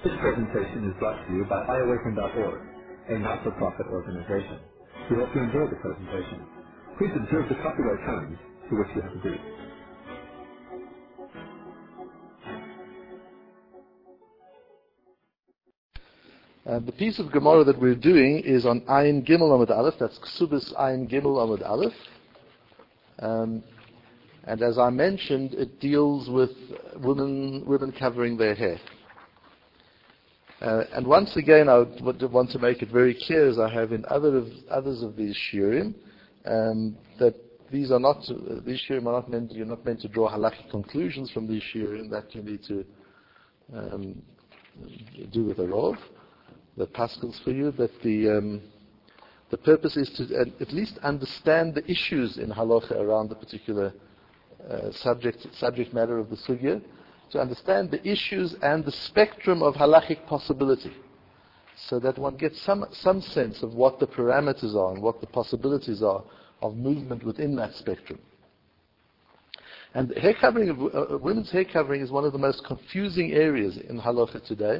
This presentation is brought to you by iAwaken.org, a not-for-profit organization. We hope you enjoy the presentation. Please observe the copyright terms to which you have agreed. The piece of Gemara that we're doing is on Ayin Gimel Amud Aleph. That's Ksubis Ayin Gimel Amud Aleph. And as I mentioned, it deals with women covering their hair. And once again, I would want to make it very clear, as I have in others of these shiurim, that these shiurim are not meant. You're not meant to draw halakhic conclusions from these shiurim. That you need to do with a rov, the paschals for you. But the purpose is to at least understand the issues in halacha around the particular subject matter of the sugya, to understand the issues and the spectrum of halachic possibility, so that one gets some sense of what the parameters are and what the possibilities are of movement within that spectrum. And hair covering, women's hair covering, is one of the most confusing areas in halacha today,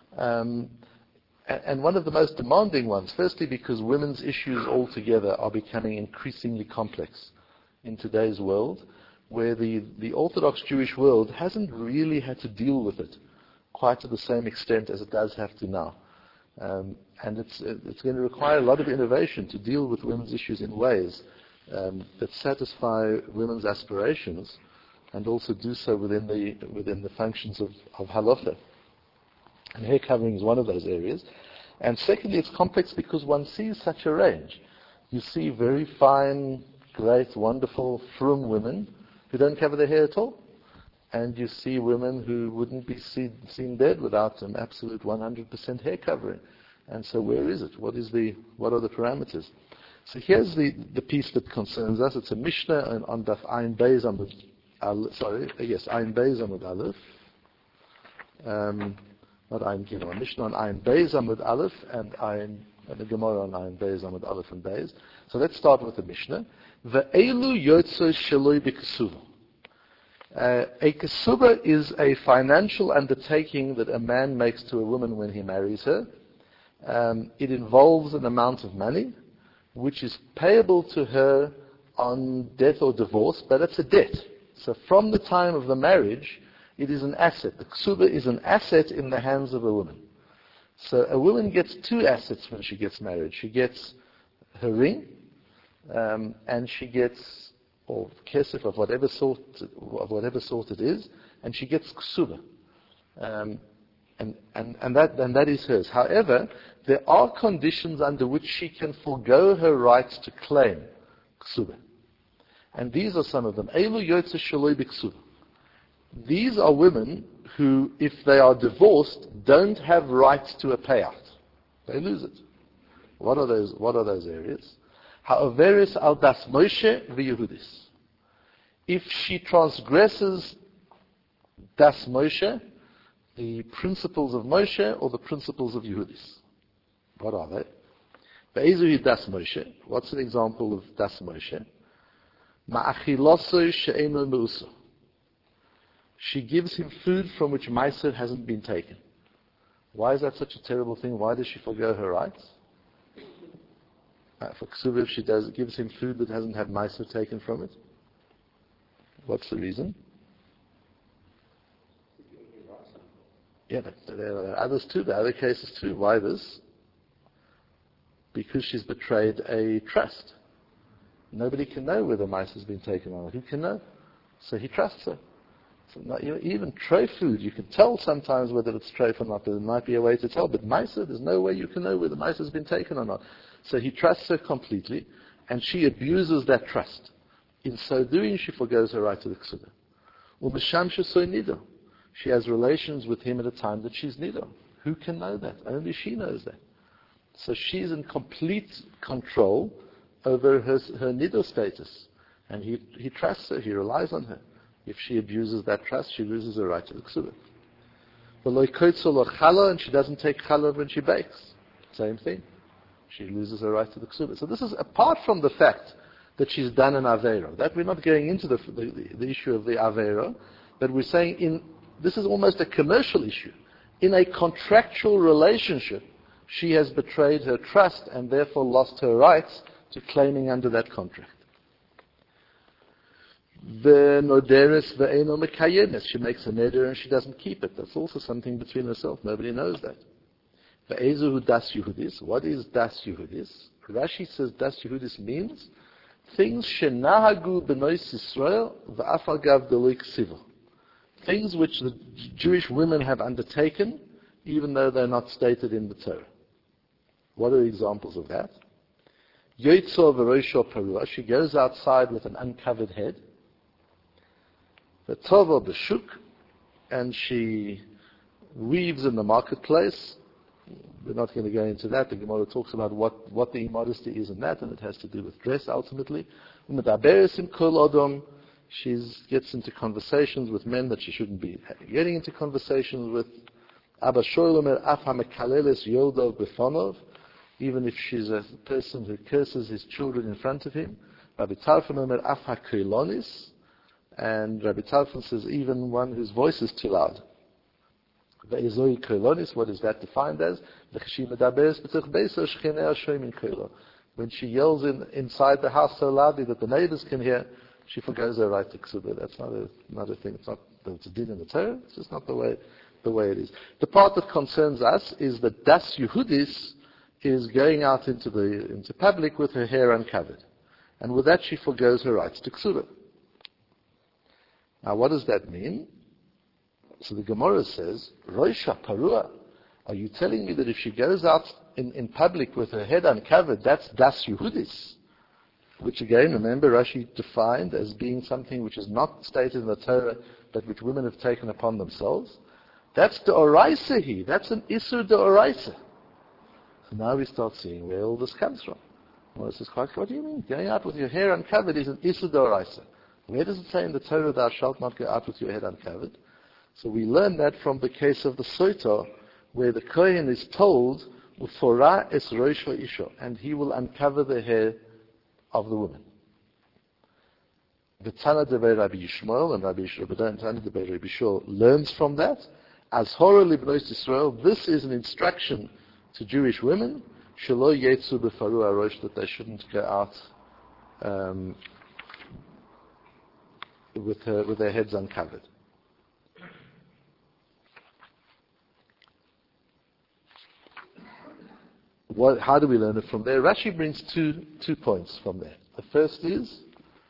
and one of the most demanding ones. Firstly, because women's issues altogether are becoming increasingly complex in today's world, where the Orthodox Jewish world hasn't really had to deal with it quite to the same extent as it does have to now. And it's going to require a lot of innovation to deal with women's issues in ways that satisfy women's aspirations, and also do so within the functions of halacha. And hair covering is one of those areas. And secondly, it's complex because one sees such a range. You see very fine, great, wonderful, frum women who don't cover their hair at all. And you see women who wouldn't be seen dead without an absolute 100% hair covering. And so where is it? What are the parameters? So here's the piece that concerns us. It's a Mishnah on Daf Ayin Beis Amud Aleph. Not Ayin Gimel. A Mishnah on Ayin Beis Amud Aleph and the Gemara on Ayin Beis Amud Aleph and Beis. So let's start with the Mishnah. Ve'elu yotzo sheloi b'kesuva. A kesuba is a financial undertaking that a man makes to a woman when he marries her. It involves an amount of money which is payable to her on death or divorce, but it's a debt. So from the time of the marriage, it is an asset. The kesuba is an asset in the hands of a woman. So a woman gets two assets when she gets married. She gets her ring, and she gets, or kesef of whatever sort it is, and she gets ksuba, and that is hers. However, there are conditions under which she can forego her rights to claim ksuba, and these are some of them. Elu yotze shaloi b'ksuba. These are women who, if they are divorced, don't have rights to a payout. They lose it. What are those areas? Ha'overis al das Moshe v'Yehudis. If she transgresses das Moshe, the principles of Moshe or the principles of Yehudis. What are they? Be'ezuhi das Moshe. What's an example of das Moshe? Ma'achiloso she'eno me'uso. She gives him food from which Meiser hasn't been taken. Why is that such a terrible thing? Why does she forgo her rights? For Ksuba, if she gives him food that hasn't had Meiser taken from it. What's the reason? Yeah, but there are others too. There are other cases too. Why this? Because she's betrayed a trust. Nobody can know whether Meiser's been taken or not. Who can know? So he trusts her. So not, even tray food, you can tell sometimes whether it's treif or not. There might be a way to tell. But Meiser, there's no way you can know whether Meiser's been taken or not. So he trusts her completely, and she abuses that trust. In so doing, she forgoes her right to the ksuba. Nido. She has relations with him at a time that she's nido. Who can know that? Only she knows that. So she's in complete control over her nido status. And he trusts her, he relies on her. If she abuses that trust, she loses her right to the ksuba. And she doesn't take challah when she bakes. Same thing. She loses her right to the ksuba. So this is apart from the fact that she's done an avera. That we're not going into the issue of the avera, but we're saying this is almost a commercial issue. In a contractual relationship, she has betrayed her trust and therefore lost her rights to claiming under that contract. The noderes ve'eno mekayemes. She makes a neder and she doesn't keep it. That's also something between herself. Nobody knows that. Ve'ezuhu das Yehudis. What is das Yehudis? Rashi says das Yehudis means things shenahagu b'nois Yisrael v'afal gav delik siva. Things which the Jewish women have undertaken, even though they're not stated in the Torah. What are the examples of that? Yotzor v'rosho parua. She goes outside with an uncovered head. V'tova b'shuk, and she weaves in the marketplace. We're not going to go into that. The Gemara talks about what the immodesty is in that, and it has to do with dress ultimately. U'medaberes im kol odom. She gets into conversations with men that she shouldn't be getting into conversations with. Abba shoylomer af hamekaleles yodo befonov. Even if she's a person who curses his children in front of him. Rabbi Tarfon omer af hakrilonis. And Rabbi Tarfon says even one whose voice is too loud. Ve'ezoi krilonis, what is that defined as? When she yells inside the house so loudly that the neighbors can hear, she forgoes her right to ksuba. That's not a thing. It's not that it's a din in the Torah. It's just not the way it is. The part that concerns us is that das Yehudis is going out into public with her hair uncovered, and with that she forgoes her rights to ksuba. Now, what does that mean? So the Gemara says, Roisha Parua, are you telling me that if she goes out in public with her head uncovered, that's Das Yehudis? Which again, remember, Rashi defined as being something which is not stated in the Torah, but which women have taken upon themselves. That's the Oraisa. That's an Isur de Oraisa. So now we start seeing where all this comes from. Well, this is quite, what do you mean? Going out with your hair uncovered is an Isur de Oraisa. Where does it say in the Torah, thou shalt not go out with your head uncovered? So we learn that from the case of the Soita, where the Kohen is told, Ufora es roisho isho, and he will uncover the hair of the woman. The Tana Debei Rabbi Yishmael and Rabbi Yishmael Tana Debei Rabbi Yishmael learns from that. As Hora Libnos Yisrael, this is an instruction to Jewish women, Shelo Yetzu Befaru Arosh, that they shouldn't go out with their heads uncovered. How do we learn it from there? Rashi brings two points from there. The first is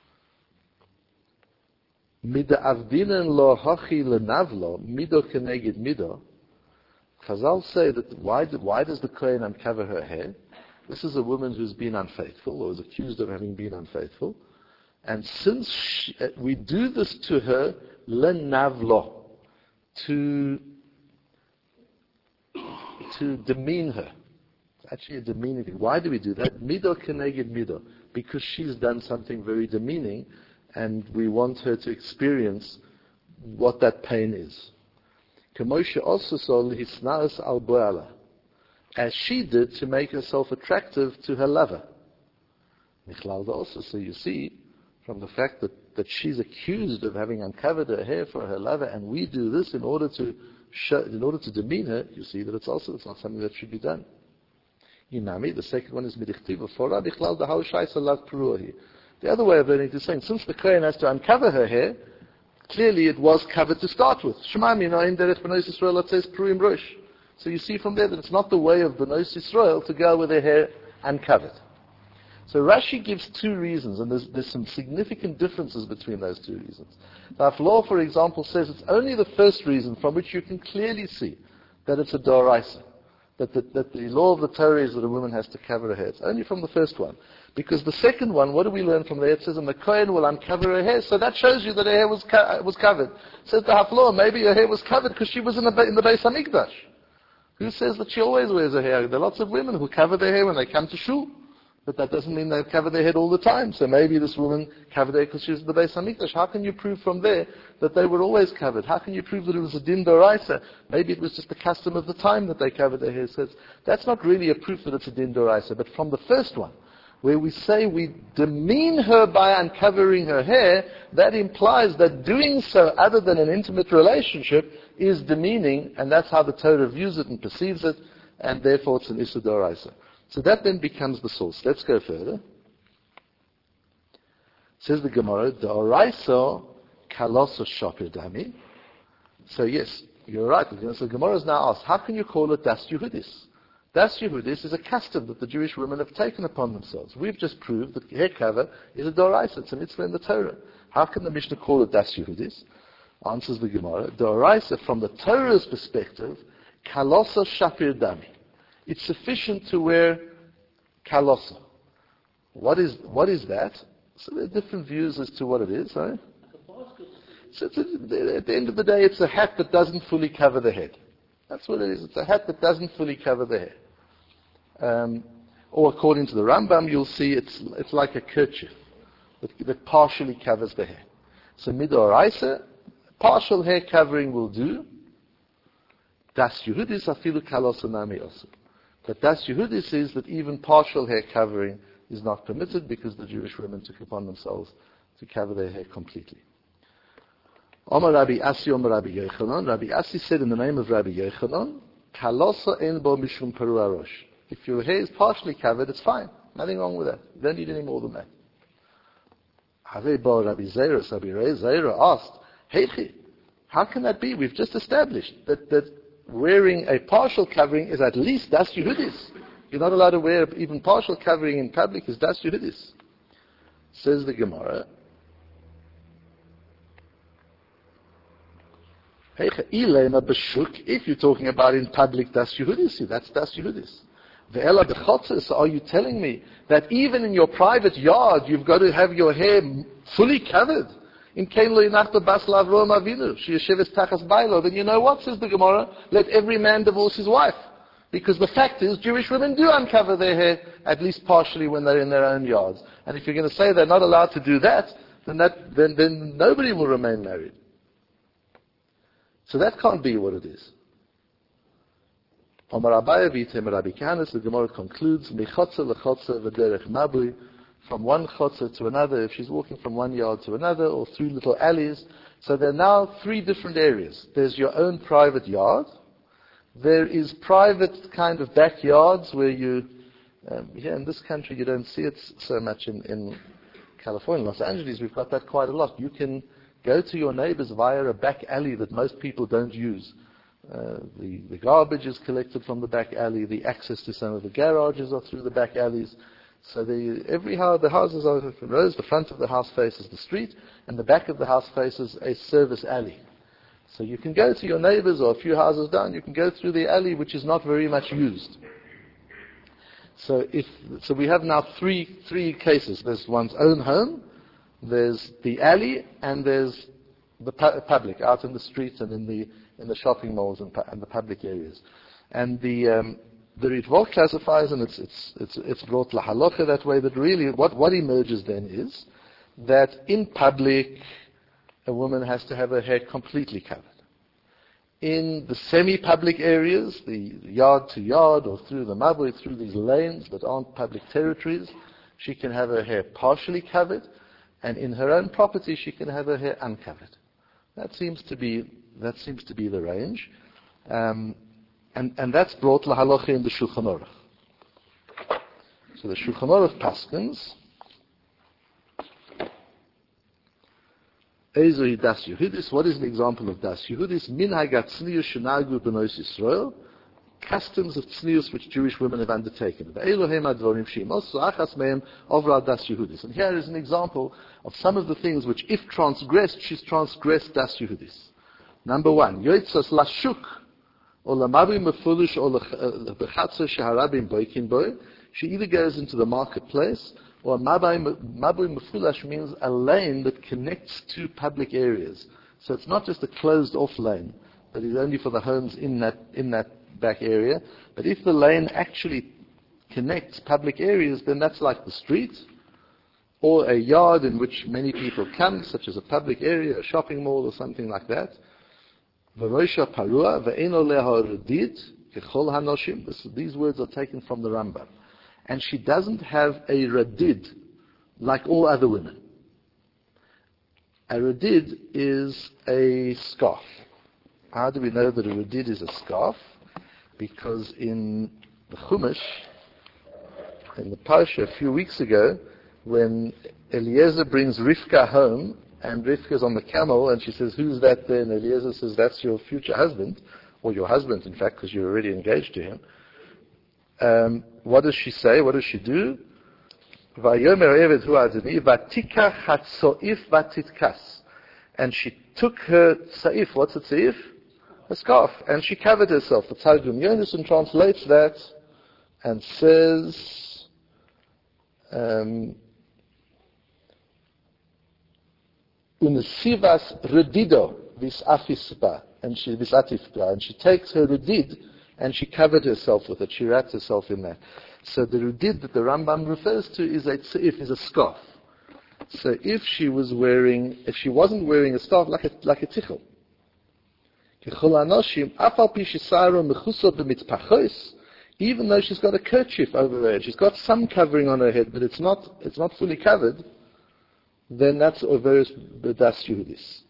Mida avdinen lo hachi lenavlo mido keneged mido. Chazal say that why does the Kohen uncover her hair? This is a woman who's been unfaithful or is accused of having been unfaithful, and since we do this to her lenavlo, to demean her. Actually a demeaning thing. Why do we do that? Mido keneged mido. Because she's done something very demeaning, and we want her to experience what that pain is. Kemoshe also saw hisnaas al boala, as she did to make herself attractive to her lover. Michlal also. So you see, from the fact that she's accused of having uncovered her hair for her lover, and we do this in order to demean her, you see that it's not something that should be done. Inami, the second one is midichtiva fora bichlal dahal shaisa lav peruahi. The other way of learning is saying, since the Kohen has to uncover her hair, clearly it was covered to start with. Shema mina in derech b'nos Yisrael that says peruim rosh. So you see from there that it's not the way of b'nos Yisrael to go with their hair uncovered. So Rashi gives two reasons, and there's some significant differences between those two reasons. Now, if Law, for example, says it's only the first reason from which you can clearly see that it's a doraisa. That the law of the Torah is that a woman has to cover her hair. It's only from the first one. Because the second one, what do we learn from there? It says, and the Kohen will uncover her hair. So that shows you that her hair was covered. Says the Haflor, maybe her hair was covered because she was in the Beis HaMikdash. Who says that she always wears her hair? There are lots of women who cover their hair when they come to shul. But that doesn't mean they cover their head all the time. So maybe this woman covered her because she was in the Beis HaMikdash. How can you prove from there that they were always covered? How can you prove that it was a din doraisa? Maybe it was just the custom of the time that they covered their hair. So that's not really a proof that it's a din doraisa. But from the first one, where we say we demean her by uncovering her hair, that implies that doing so other than an intimate relationship is demeaning, and that's how the Torah views it and perceives it, and therefore it's an Issur D'Oraisa. So that then becomes the source. Let's go further. Says the Gemara, D'Oraisa kaloso shapir dami. So yes, you're right. So the Gemara is now asked, how can you call it Das Yehudis? Das Yehudis is a custom that the Jewish women have taken upon themselves. We've just proved that hair cover is a D'Oraisa. It's a mitzvah in the Torah. How can the Mishnah call it Das Yehudis? Answers the Gemara, D'Oraisa from the Torah's perspective, kaloso shapir dami. It's sufficient to wear kalosa. What is that? So there are different views as to what it is. Right? So at the end of the day, it's a hat that doesn't fully cover the head. That's what it is. It's a hat that doesn't fully cover the hair. Or according to the Rambam, you'll see it's like a kerchief that partially covers the hair. So midoraisa, partial hair covering will do. Das Yehudis afilu kalosa nami osu. But Das Yehudis is that even partial hair covering is not permitted because the Jewish women took upon themselves to cover their hair completely. Omar Rabbi Asi, Omar Rabbi Yochanan. Rabbi Asi said in the name of Rabbi Yochanan, Kalosa en bo mishum peru arosh. If your hair is partially covered, it's fine. Nothing wrong with that. You don't need any more than that. Havei bo Rabbi Zeira, Rabbi Zeira asked, Heichi, how can that be? We've just established that wearing a partial covering is at least Das Yehudis. You're not allowed to wear even partial covering in public is Das Yehudis. Says the Gemara, if you're talking about in public Das Yehudis, that's Das Yehudis. Ve'ela b'chotzes, so are you telling me that even in your private yard you've got to have your hair fully covered? In Kein lo yinachta bas l'Avraham Avinu, sheyesheves tachas bailo, then you know what, says the Gemara, let every man divorce his wife. Because the fact is, Jewish women do uncover their hair, at least partially when they're in their own yards. And if you're going to say they're not allowed to do that, then nobody will remain married. So that can't be what it is. Omar Abaye v'yitem Rabbi Kahanas, the Gemara concludes, Mechotze lechotze v'derech mabui, from one chotze to another, if she's walking from one yard to another, or through little alleys. So there are now three different areas. There's your own private yard. There is private kind of backyards where you, here in this country you don't see it so much in California. In Los Angeles we've got that quite a lot. You can go to your neighbors via a back alley that most people don't use. The garbage is collected from the back alley. The access to some of the garages are through the back alleys. So the houses are in rows. The front of the house faces the street, and the back of the house faces a service alley. So you can go to your neighbors, or a few houses down, you can go through the alley, which is not very much used. So we have now three cases. There's one's own home, there's the alley, and there's the public out in the streets and in the shopping malls and the public areas. And the Ritva classifies, and it's brought lahalocha that way, that really what emerges then is that in public a woman has to have her hair completely covered. In the semi-public areas, the yard to yard or through the mabui, through these lanes that aren't public territories, she can have her hair partially covered, and in her own property she can have her hair uncovered. That seems to be the range, and that's brought lahalocha in the Shulchan Aruch. So the Shulchan Aruch paskins. Das Yehudis. What is an example of Das Yehudis? Minhag tznius shenagu b'nos Yisrael, customs of tznius which Jewish women have undertaken. Ve'elohem advarim she'imos achas mehem ovra Das Yehudis. And here is an example of some of the things which, if transgressed, she's transgressed Das Yehudis. Number one, yotzas lashuk or lamabi mefulish or bechatzer sheharabim boikin boy. She either goes into the marketplace, or mabui mefulash means a lane that connects two public areas. So it's not just a closed-off lane that is only for the homes in that back area. But if the lane actually connects public areas, then that's like the street, or a yard in which many people come, such as a public area, a shopping mall, or something like that. V'roisha parua ve'eno leha redid kechol hanoshim. These words are taken from the Rambam. and she doesn't have a radid like all other women. A radid is a scarf. How do we know that a radid is a scarf? Because in the Chumash, in the Parsha a few weeks ago, when Eliezer brings Rivka home, and Rivka's on the camel, and she says, "Who's that there?" And Eliezer says, "That's your future husband," or your husband, in fact, because you're already engaged to him. What does she say? What does she do? "Vayomer Eved hu adoni, vatikach hatzoif vatitkas." And she took her saif. What's a saif? A scarf. And she covered herself. The Targum Yonason translates that and says, Unesivas redido vis afispa, and she takes her redid and she covered herself with it. She wrapped herself in that. So the redid that the Rambam refers to is a tzeif, is a scarf. So if she wasn't wearing a scarf like a tichel, even though she's got a kerchief over her head, she's got some covering on her head, but it's not fully covered, then that's Overus B'das Yehudis.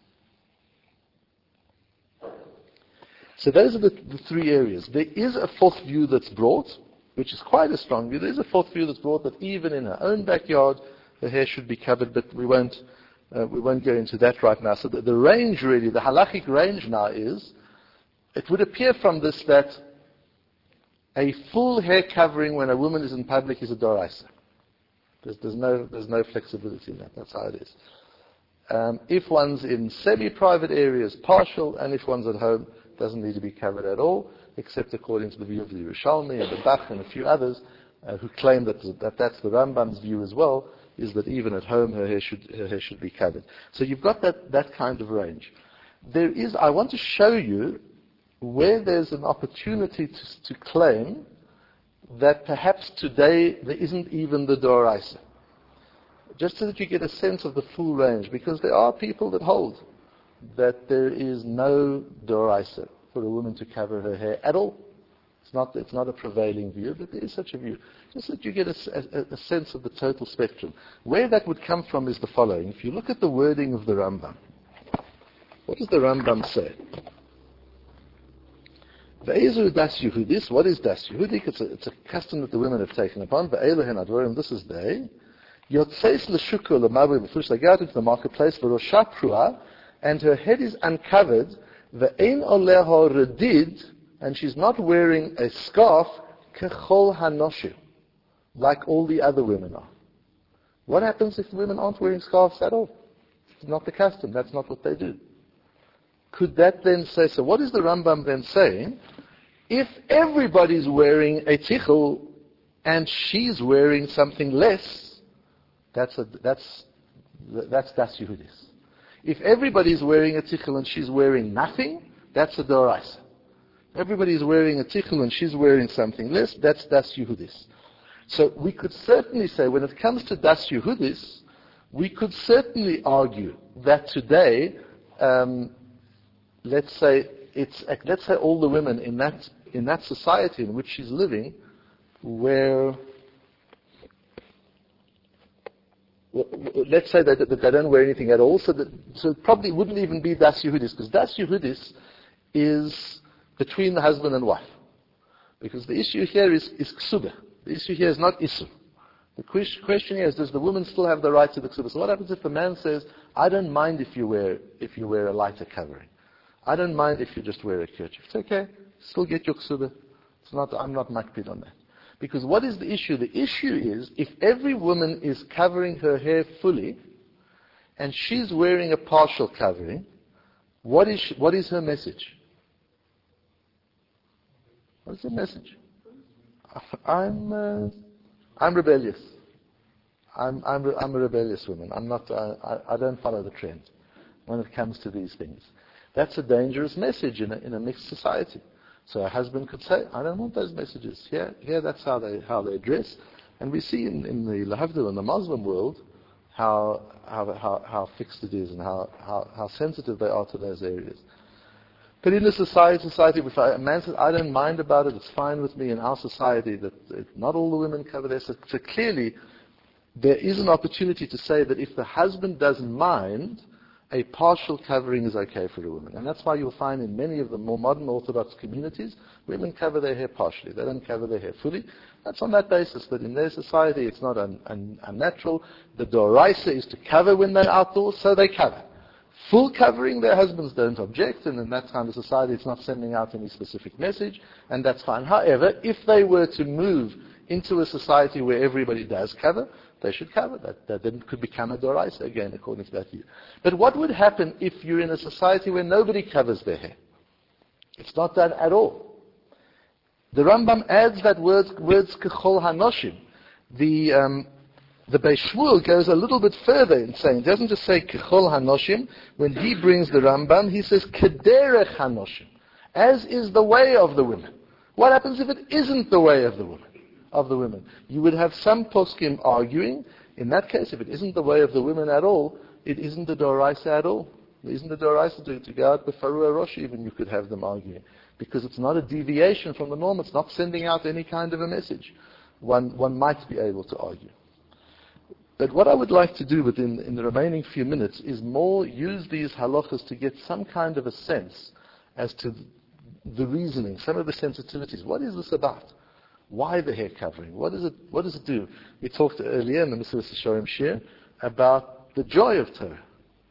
So those are the three areas. There is a fourth view that's brought, which is quite a strong view. There is a fourth view that's brought that even in her own backyard, her hair should be covered, but we won't go into that right now. So the range really, the halachic range now is, it would appear from this that a full hair covering when a woman is in public is a doraisa. There's no flexibility in that. That's how it is. If one's in semi-private areas, partial, and if one's at home, doesn't need to be covered at all, except according to the view of the Yerushalmi and the Bach and a few others who claim that that's the Rambam's view as well, is that even at home her hair should be covered. So you've got that kind of range. I want to show you where there's an opportunity to claim that perhaps today there isn't even the doraisa. Just so that you get a sense of the full range, because there are people that hold that there is no doraisa for a woman to cover her hair at all. It's not a prevailing view, but there is such a view. Just so that you get a sense of the total spectrum. Where that would come from is the following. If you look at the wording of the Rambam, what does the Rambam say? Ve'ezu das Yehudis. What is das Yehudik? It's a custom that the women have taken upon. Ve'elohen advarim. This is they. Yotzeis l'shuka l'mabri b'fush. They go out into the marketplace. V'rosha prua, and her head is uncovered. Ve'ein oleha redid, and she's not wearing a scarf. Kechol hanoshu, like all the other women are. What happens if the women aren't wearing scarves at all? It's not the custom. That's not what they do. Could that then say, so what is the Rambam then saying? If everybody's wearing a tichel and she's wearing something less, that's das Yehudis. If everybody's wearing a tichel and she's wearing nothing, that's a doraisa. Everybody's wearing a tichel and she's wearing something less, that's das Yehudis. So we could certainly say, when it comes to das Yehudis, we could certainly argue that today, let's say all the women in that society in which she's living, where let's say that they don't wear anything at all, so it probably wouldn't even be das Yehudis, because das Yehudis is between the husband and wife, because the issue here is ksubah. The issue here is not issur. The question here is, does the woman still have the right to the ksubah? So what happens if the man says, I don't mind if you wear a lighter covering. I don't mind if you just wear a kerchief. It's okay. Still get your ksubah. I'm not makpid on that. Because what is the issue? The issue is, if every woman is covering her hair fully, and she's wearing a partial covering, what is her message? What is her message? I'm rebellious. I'm a rebellious woman. I don't follow the trend when it comes to these things. That's a dangerous message in a mixed society. So a husband could say, I don't want those messages. Here that's how they dress. And we see in the Lahavdil, in the Muslim world, how fixed it is and how sensitive they are to those areas. But in a society, if a man says, I don't mind about it, it's fine with me in our society, that not all the women cover their... So clearly, there is an opportunity to say that if the husband doesn't mind, a partial covering is okay for a woman. And that's why you'll find in many of the more modern Orthodox communities, women cover their hair partially. They don't cover their hair fully. That's on that basis that in their society it's not unnatural. The doraisa is to cover when they're outdoors, so they cover. Full covering, their husbands don't object, and in that kind of society it's not sending out any specific message, and that's fine. However, if they were to move into a society where everybody does cover, they should cover. That then could become a doraisa again, according to that view. But what would happen if you're in a society where nobody covers their hair? It's not done at all. The Rambam adds that words kechol hanoshim. The Beis Shmuel goes a little bit further in saying, it doesn't just say kechol hanoshim. When he brings the Rambam, he says kederech hanoshim, as is the way of the women. What happens if it isn't the way of the women? You would have some poskim arguing, in that case, if it isn't the way of the women at all, it isn't the doraisa at all. It isn't the doraisa to go out befaru rosh, even you could have them arguing. Because it's not a deviation from the norm, it's not sending out any kind of a message. One might be able to argue. But what I would like to do in the remaining few minutes is more use these halachas to get some kind of a sense as to the reasoning, some of the sensitivities. What is this about? Why the hair covering? What does it do? We talked earlier in the Mesilas Yesharim Shir about the joy of Torah.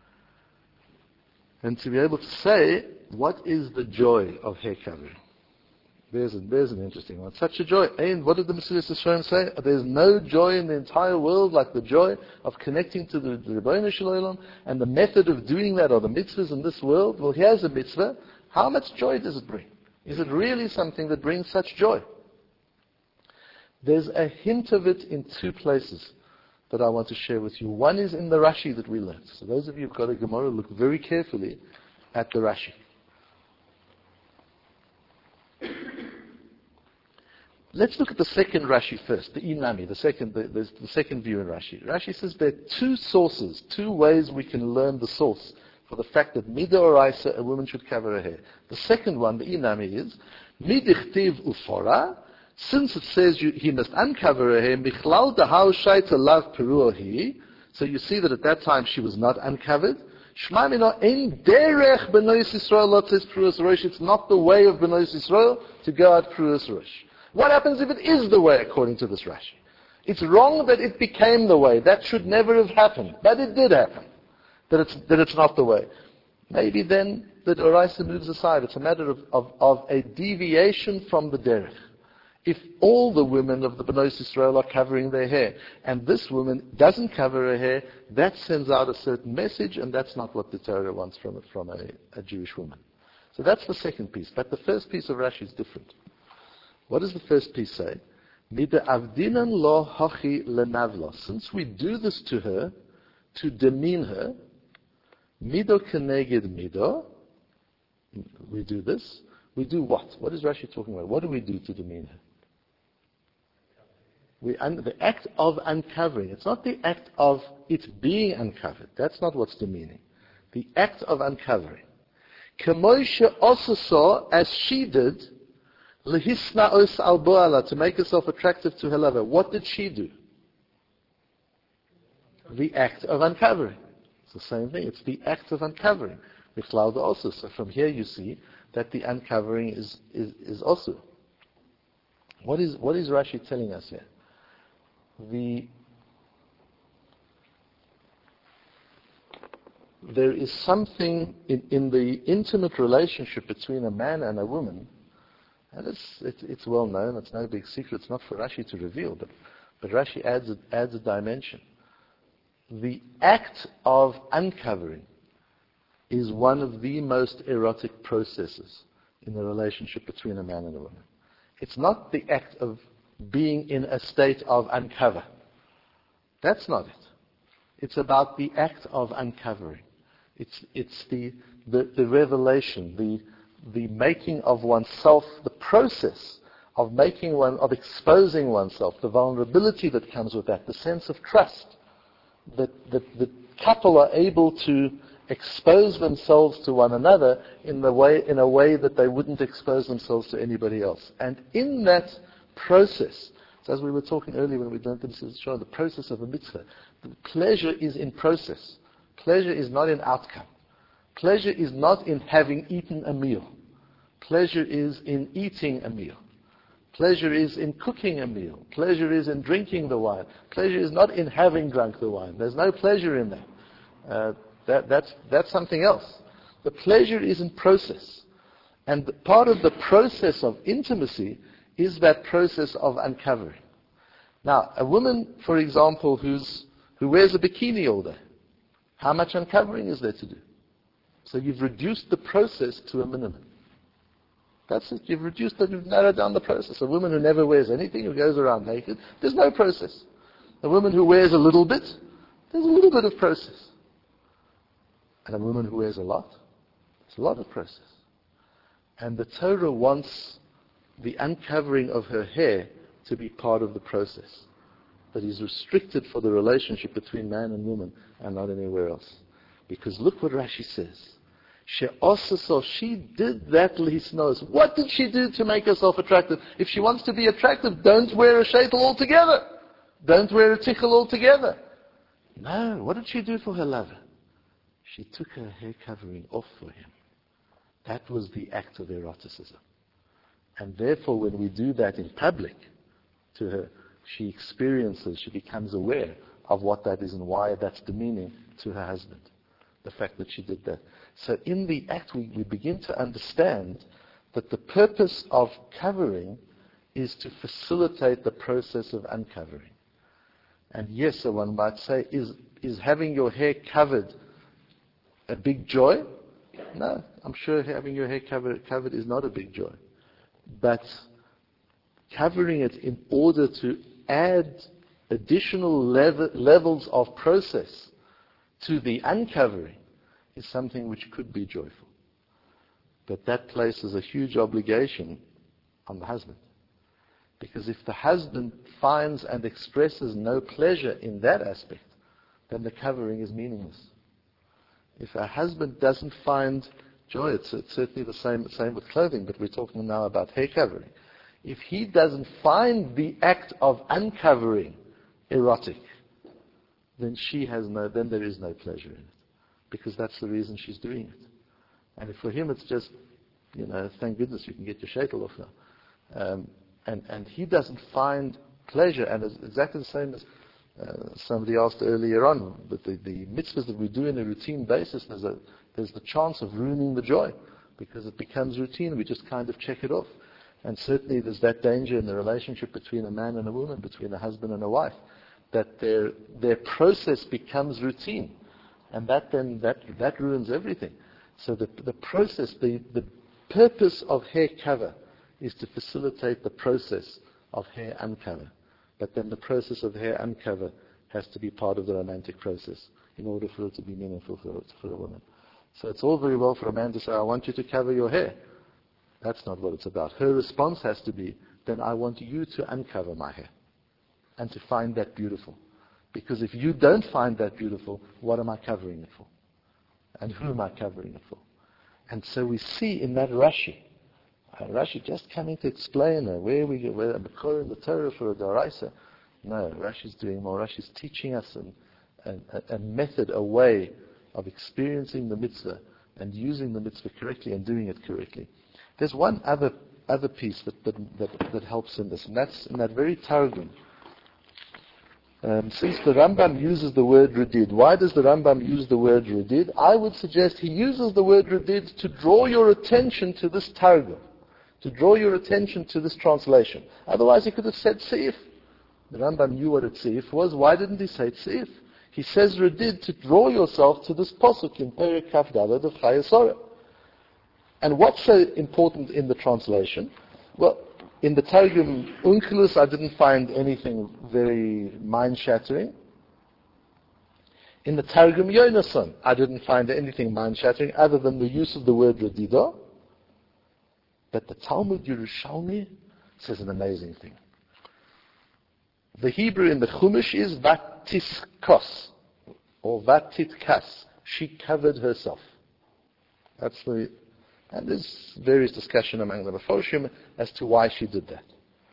And to be able to say, what is the joy of hair covering? There's an interesting one. Such a joy. And what did the Mesilas Yesharim say? There's no joy in the entire world like the joy of connecting to the Rebbeinu Shel Olam, and the method of doing that are the mitzvahs in this world. Well, here's a mitzvah. How much joy does it bring? Is it really something that brings such joy? There's a hint of it in two places that I want to share with you. One is in the Rashi that we learned. So those of you who've got a Gemara, look very carefully at the Rashi. Let's look at the second Rashi first, the Inami, the second view in Rashi. Rashi says there are two sources, two ways we can learn the source for the fact that Mida Oraisa, a woman should cover her hair. The second one, the Inami, is Midichtiv Ufora, since it says he must uncover her hair, Michlal Dahau Shaita Lav Peruahi, so you see that at that time she was not uncovered. Shma Mino Ein Derech Benois Yisrael Lotzes Peruas Rosh. It's not the way of Benois Yisrael to go out Peruas Rosh. What happens if it is the way according to this Rashi? It's wrong that it became the way. That should never have happened. But it did happen. That it's not the way. Maybe then the Oraisa moves aside. It's a matter of a deviation from the derech. If all the women of the Bnei Yisrael are covering their hair, and this woman doesn't cover her hair, that sends out a certain message, and that's not what the Torah wants from a Jewish woman. So that's the second piece. But the first piece of Rashi is different. What does the first piece say? Mida avdinan lo hachi lenavla. Since we do this to her, to demean her, mido keneged mido, we do this. We do what? What is Rashi talking about? What do we do to demean her? The act of uncovering. It's not the act of it being uncovered. That's not what's demeaning. The act of uncovering. Kemoisha also saw, as she did, lehisna os al boala, to make herself attractive to her lover. What did she do? The act of uncovering. It's the same thing. It's the act of uncovering. Michlauda also. So from here you see that the uncovering is also. What is Rashi telling us here? There is something in the intimate relationship between a man and a woman, and it's well known, it's no big secret, it's not for Rashi to reveal, but Rashi adds a dimension. The act of uncovering is one of the most erotic processes in the relationship between a man and a woman. It's not the act of being in a state of uncover. That's not it. It's about the act of uncovering. It's the revelation, the making of oneself, the process of exposing oneself, the vulnerability that comes with that, the sense of trust that the couple are able to expose themselves to one another in a way that they wouldn't expose themselves to anybody else. And in that process, so as we were talking earlier when we learned this, the process of a mitzvah, the pleasure is in process. Pleasure is not in outcome. Pleasure is not in having eaten a meal. Pleasure is in eating a meal. Pleasure is in cooking a meal. Pleasure is in drinking the wine. Pleasure is not in having drunk the wine. There's no pleasure in that. That's something else. The pleasure is in process. And part of the process of intimacy is that process of uncovering. Now, a woman, for example, who wears a bikini all day, how much uncovering is there to do? So you've reduced the process to a minimum. That's it. You've narrowed down the process. A woman who never wears anything, who goes around naked, there's no process. A woman who wears a little bit, there's a little bit of process. And a woman who wears a lot, there's a lot of process. And the Torah wants the uncovering of her hair to be part of the process. That is restricted for the relationship between man and woman and not anywhere else. Because look what Rashi says. She did that lihisnos. What did she do to make herself attractive? If she wants to be attractive, don't wear a sheitel altogether. Don't wear a tichel altogether. No, what did she do for her lover? She took her hair covering off for him. That was the act of eroticism. And therefore, when we do that in public to her, she becomes aware of what that is and why that's demeaning to her husband. The fact that she did that. So in the act, we begin to understand that the purpose of covering is to facilitate the process of uncovering. And yes, so one might say, is having your hair covered a big joy? No, I'm sure having your hair covered is not a big joy. But covering it in order to add additional levels of process to the uncovering is something which could be joyful. But that places a huge obligation on the husband. Because if the husband finds and expresses no pleasure in that aspect, then the covering is meaningless. If a husband doesn't find joy, it's certainly the same with clothing, but we're talking now about hair covering. If he doesn't find the act of uncovering erotic, then then there is no pleasure in it. Because that's the reason she's doing it. And if for him it's just, thank goodness you can get your sheitel off now. And he doesn't find pleasure, and it's exactly the same as somebody asked earlier on, but the mitzvahs that we do in a routine basis, there's the chance of ruining the joy, because it becomes routine, we just kind of check it off. And certainly there's that danger in the relationship between a man and a woman, between a husband and a wife, that their process becomes routine. And that ruins everything. So the process, the purpose of hair cover is to facilitate the process of hair uncover. But then the process of hair uncover has to be part of the romantic process in order for it to be meaningful for a woman. So it's all very well for a man to say, I want you to cover your hair. That's not what it's about. Her response has to be, then I want you to uncover my hair and to find that beautiful. Because if you don't find that beautiful, what am I covering it for? And who am I covering it for? And so we see in that Rashi just coming to explain where the Makor in the Torah for a Daraisa. No, Rashi's doing more. Rashi's teaching us a method, a way of experiencing the mitzvah and using the mitzvah correctly and doing it correctly. There's one other piece that helps in this, and that's in that very Targum. Since the Rambam uses the word redid, why does the Rambam use the word redid? I would suggest he uses the word redid to draw your attention to this Targum, to draw your attention to this translation. Otherwise he could have said Seif. The Rambam knew what a Seif was. Why didn't he say Seif? He says redid to draw yourself to this posuk in Perek Kaf Daled of Chayei Sarah. And what's so important in the translation? Well, in the Targum Onkelos, I didn't find anything very mind-shattering. In the Targum Yonason, I didn't find anything mind-shattering other than the use of the word Redidah. But the Talmud Yerushalmi says an amazing thing. The Hebrew in the Chumash is Vatiskos, or Vatitkas, She covered herself. And there's various discussion among the Mefarshim as to why she did that.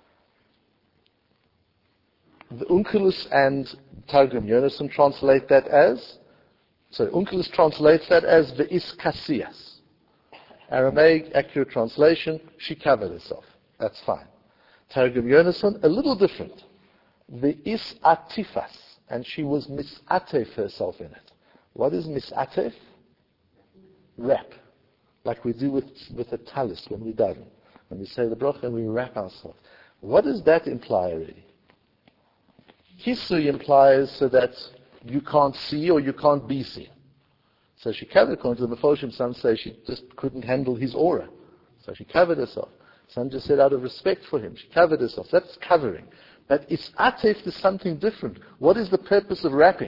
The Onkelos and Targum Yonason translate that as, Onkelos translates that as Ve'is Kasiyas. Aramaic accurate translation, she covered herself. That's fine. Targum Yonason, a little different. Ve'is Atifas, and she was misatef herself in it. What is misatef? Wrap. Like we do with a talis when we daven. When we say the bracha and we wrap ourselves. What does that imply really? Kisui implies so that you can't see or you can't be seen. So she covered, according to the Mefarshim, some say she just couldn't handle his aura. So she covered herself. Some just said out of respect for him, she covered herself. That's covering. But atef is something different. What is the purpose of wrapping?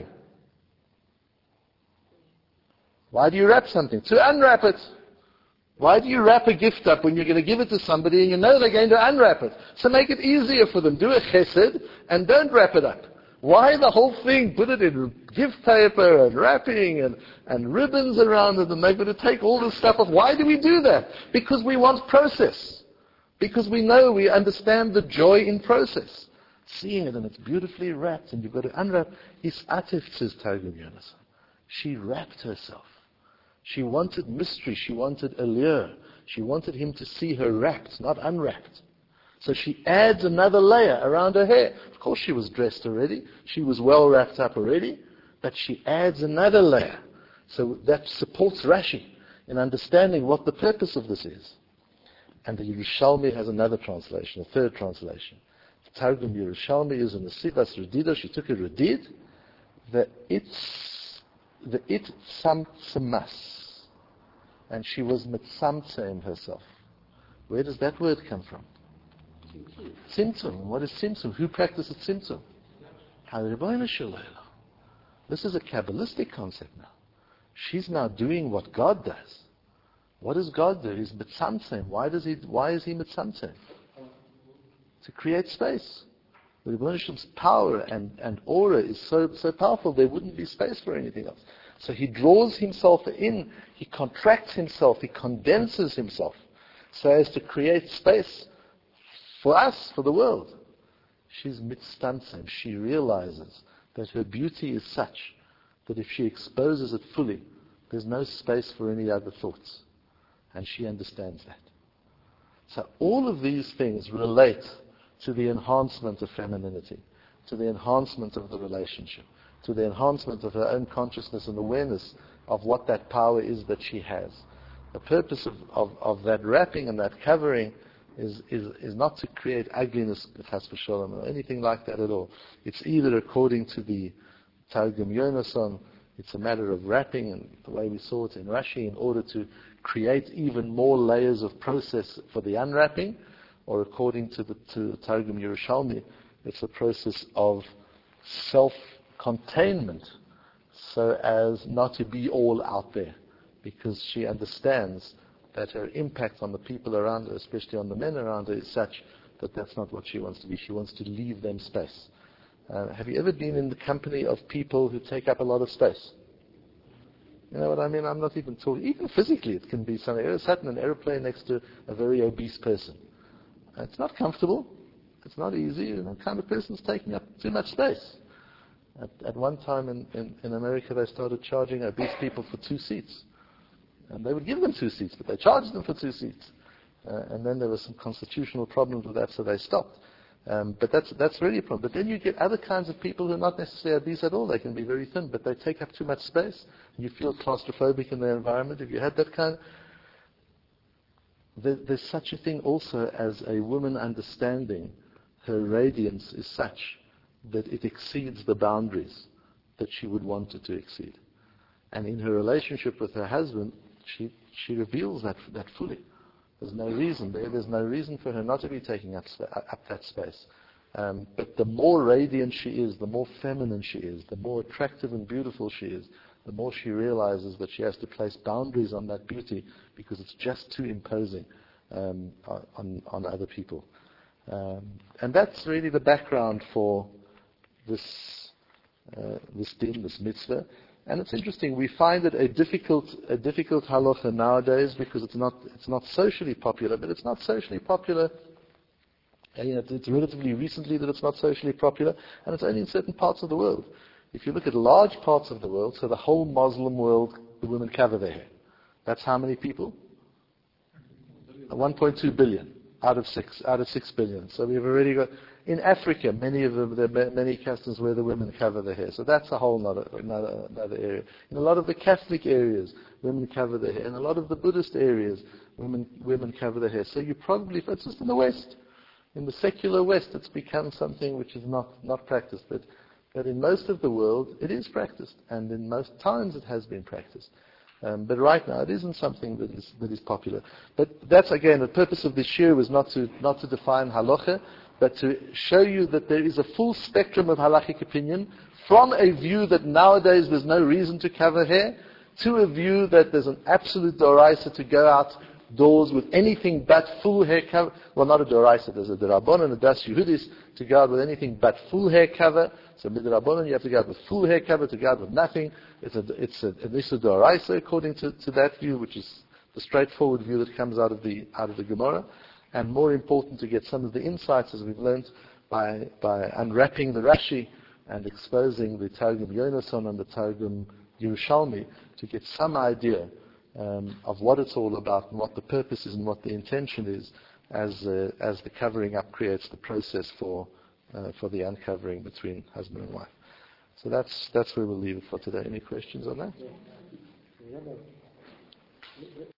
Why do you wrap something? To unwrap it. Why do you wrap a gift up when you're going to give it to somebody and you know they're going to unwrap it? So make it easier for them. Do a chesed and don't wrap it up. Why the whole thing? Put it in gift paper and wrapping and ribbons around it, and they've got to take all this stuff off. Why do we do that? Because we want process. Because we understand the joy in process. Seeing it and it's beautifully wrapped and you've got to unwrap. His atif, says Targum Yonason. She wrapped herself. She wanted mystery. She wanted allure. She wanted him to see her wrapped, not unwrapped. So she adds another layer around her hair. Of course she was dressed already. She was well wrapped up already. But she adds another layer. So that supports Rashi in understanding what the purpose of this is. And the Yerushalmi has another translation, a third translation. The Targum Yerushalmi is in the Sivas Redida. She took a Redid. The it samtzemas. And she was mitzamtzem herself. Where does that word come from? Tzimtzum. What is tzimtzum? Who practices tzimtzum? HaRibbono Shel Olam. This is a Kabbalistic concept now. She's now doing what God does. What does God do? He's mitzamtzem. Why is he mitzamtzem? To create space. The Ribbono Shel Olam's power and aura is so powerful there wouldn't be space for anything else. So he draws himself in, he contracts himself, he condenses himself so as to create space for us, for the world. She's mitzamtzem. She realizes that her beauty is such that if she exposes it fully, there's no space for any other thoughts. And she understands that. So all of these things relate to the enhancement of femininity, to the enhancement of the relationship, to the enhancement of her own consciousness and awareness of what that power is that she has. The purpose of that wrapping and that covering is not to create ugliness, chas v'sholom, or anything like that at all. It's either according to the Targum Yonason, it's a matter of wrapping, and the way we saw it in Rashi, in order to create even more layers of process for the unwrapping, or according to the Targum Yerushalmi, it's a process of self-containment, so as not to be all out there, because she understands that her impact on the people around her, especially on the men around her, is such that that's not what she wants to be. She wants to leave them space. Have you ever been in the company of people who take up a lot of space? You know what I mean? I'm not even talking, even physically it can be something. I sat in an airplane next to a very obese person. It's not comfortable. It's not easy. And that kind of person's taking up too much space. At one time in America, they started charging obese people for 2 seats. And they would give them 2 seats, but they charged them for 2 seats. And then there were some constitutional problems with that, so they stopped. But that's really a problem. But then you get other kinds of people who are not necessarily obese at all. They can be very thin, but they take up too much space. And you feel claustrophobic in their environment. If you had that kind, there's such a thing also as a woman understanding her radiance is such that it exceeds the boundaries that she would want it to exceed. And in her relationship with her husband, she reveals that fully. There's no reason there. There's no reason for her not to be taking up that space. But the more radiant she is, the more feminine she is, the more attractive and beautiful she is, the more she realizes that she has to place boundaries on that beauty because it's just too imposing on other people. And that's really the background for this din, this mitzvah. And it's interesting, we find it a difficult halacha nowadays because it's not socially popular, but it's not socially popular. It's relatively recently that it's not socially popular, and it's only in certain parts of the world. If you look at large parts of the world, so the whole Muslim world, the women cover their hair. That's how many people? 1.2 billion out of 6 billion. So we've already got, in Africa, many customs where the women cover their hair. So that's a whole another area. In a lot of the Catholic areas, women cover their hair. In a lot of the Buddhist areas, women cover their hair. So you probably, it's just in the West. In the secular West, it's become something which is not practiced. But in most of the world, it is practiced. And in most times, it has been practiced. But right now, it isn't something that is popular. But that's, again, the purpose of this year was not to define halacha, but to show you that there is a full spectrum of halachic opinion, from a view that nowadays there's no reason to cover hair, to a view that there's an absolute doraisa to go outdoors with anything but full hair cover. Well, not a doraisa, there's a derabbanan and a das yehudis to go out with anything but full hair cover. So midrabbanan, you have to go out with full hair cover, to go out with nothing. It's a doraisa according to that view, which is the straightforward view that comes out of the Gemara. And more important, to get some of the insights, as we've learned, by unwrapping the Rashi and exposing the Targum Yonason and the Targum Yerushalmi, to get some idea of what it's all about and what the purpose is and what the intention is, as the covering up creates the process for the uncovering between husband and wife. So that's where we'll leave it for today. Any questions on that?